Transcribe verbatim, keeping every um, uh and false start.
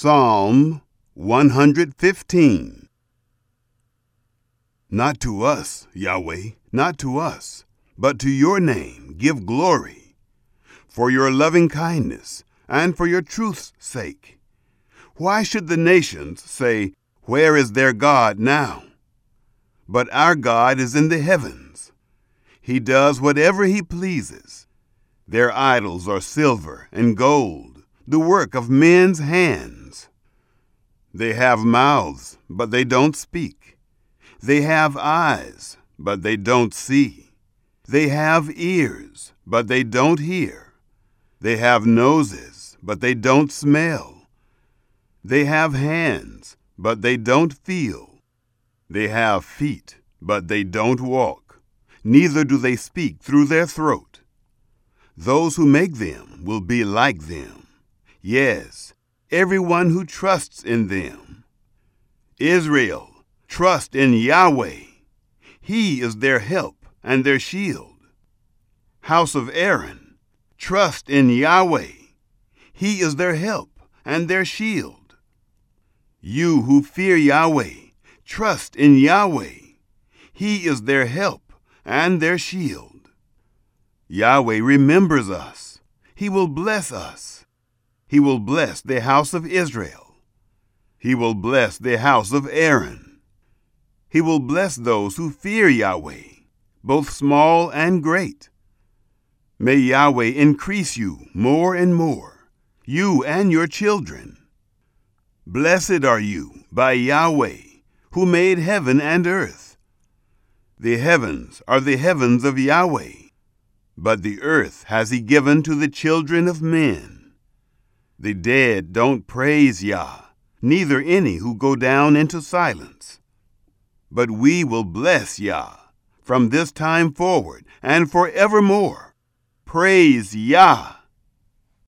Psalm one hundred fifteen. Not to us, Yahweh, not to us, but to your name give glory, for your loving kindness and for your truth's sake. Why should the nations say, "Where is their God now?" But our God is in the heavens. He does whatever he pleases. Their idols are silver and gold, the work of men's hands. They have mouths, but they don't speak. They have eyes, but they don't see. They have ears, but they don't hear. They have noses, but they don't smell. They have hands, but they don't feel. They have feet, but they don't walk. Neither do they speak through their throat. Those who make them will be like them. Yes, everyone who trusts in them. Israel, trust in Yahweh. He is their help and their shield. House of Aaron, trust in Yahweh. He is their help and their shield. You who fear Yahweh, trust in Yahweh. He is their help and their shield. Yahweh remembers us. He will bless us. He will bless the house of Israel. He will bless the house of Aaron. He will bless those who fear Yahweh, both small and great. May Yahweh increase you more and more, you and your children. Blessed are you by Yahweh, who made heaven and earth. The heavens are the heavens of Yahweh, but the earth has he given to the children of men. The dead don't praise Yah, neither any who go down into silence. But we will bless Yah from this time forward and forevermore. Praise Yah.